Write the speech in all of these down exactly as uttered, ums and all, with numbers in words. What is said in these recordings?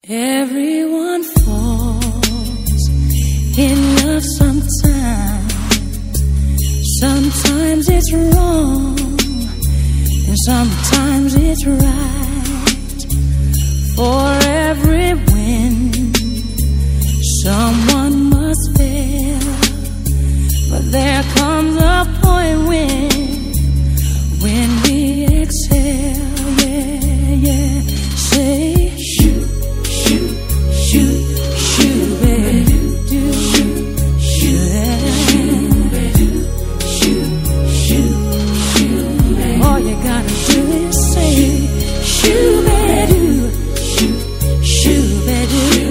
Everyone falls in love sometimes. Sometimes it's wrong, and sometimes it's right. For every win, someone must fail. But there comes a point when, when we exhale, yeah, yeah. Say, shoot, shoot, shoot, shoot, baby, do, shoot, shoot, shoot, shoot, shoot. All you gotta do is say, shoot, baby, shoot, shoot, baby.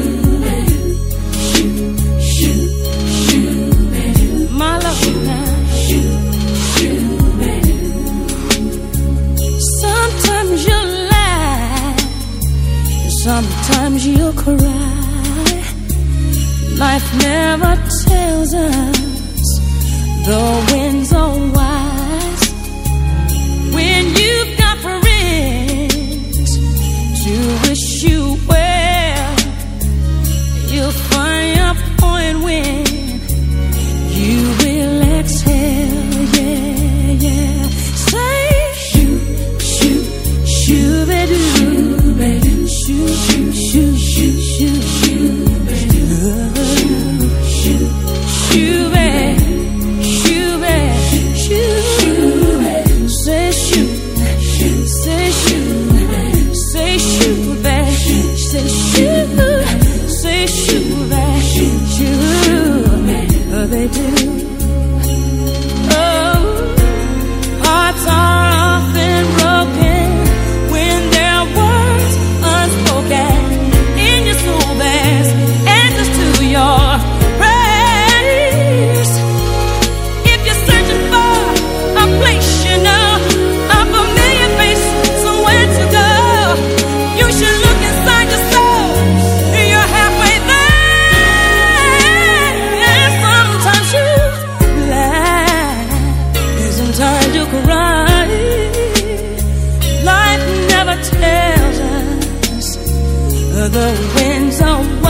Sometimes you'll cry. Life never tells us the winds are wise. When you've got friends to wish you well, you'll find a point when you will exhale, yeah, yeah. Say, shoot, shoot, shoot, baby, baby. Shoot, shoot, shoot, shoot, shoot, shoot, shoot, shoot, babe, shoot, babe, shoot, say shoot, say shoot, say shoot, babe, say shoot, say shoot, babe, shoot, oh, they do. Oh, hearts are often broken when their words in your soul, there's answers to your prayers. If you're searching for a place you know, a familiar face, somewhere to go, you should look inside your soul. You're halfway there. Sometimes you laugh, and sometimes you cry. Life never tells us the winds are